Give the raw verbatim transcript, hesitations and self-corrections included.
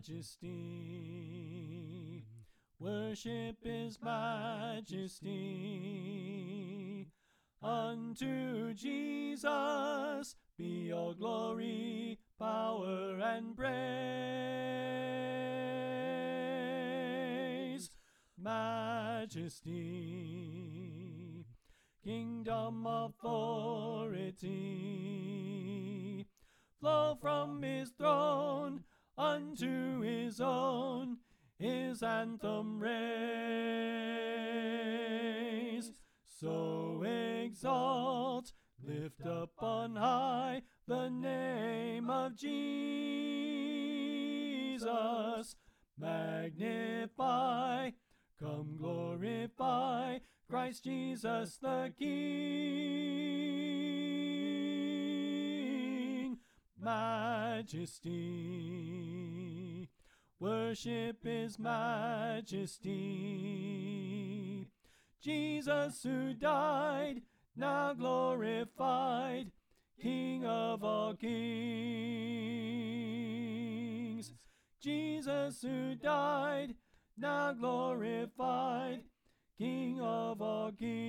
majesty. Worship his majesty. Unto Jesus be all glory, power, and praise. Majesty, kingdom authority, flow from his throne unto his own, his anthem raise. So exalt, lift up on high the name of Jesus. Magnify, come glorify Christ Jesus the King. Majesty, worship his majesty. Jesus who died, now glorified, King of all kings. Jesus who died, now glorified, King of all kings.